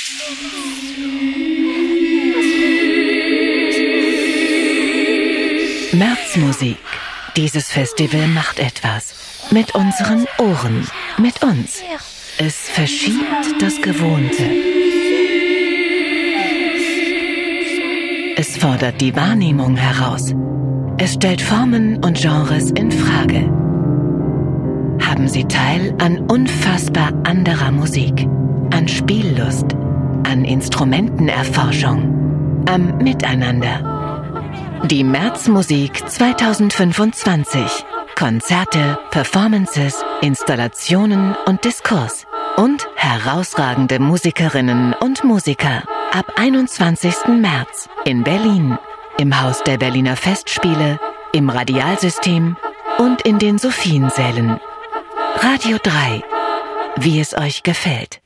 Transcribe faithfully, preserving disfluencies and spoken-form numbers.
Märzmusik. Dieses Festival macht etwas. Mit unseren Ohren. Mit uns. Es verschiebt das Gewohnte. Es fordert die Wahrnehmung heraus. Es stellt Formen und Genres in Frage. Haben Sie teil an unfassbar anderer Musik, an Spiellust, an Instrumentenerforschung, am Miteinander. Die Märzmusik zwanzig fünfundzwanzig. Konzerte, Performances, Installationen und Diskurs. Und herausragende Musikerinnen und Musiker. Ab einundzwanzigsten März in Berlin. Im Haus der Berliner Festspiele, im Radialsystem und in den Sophiensälen. Radio drei. Wie es euch gefällt.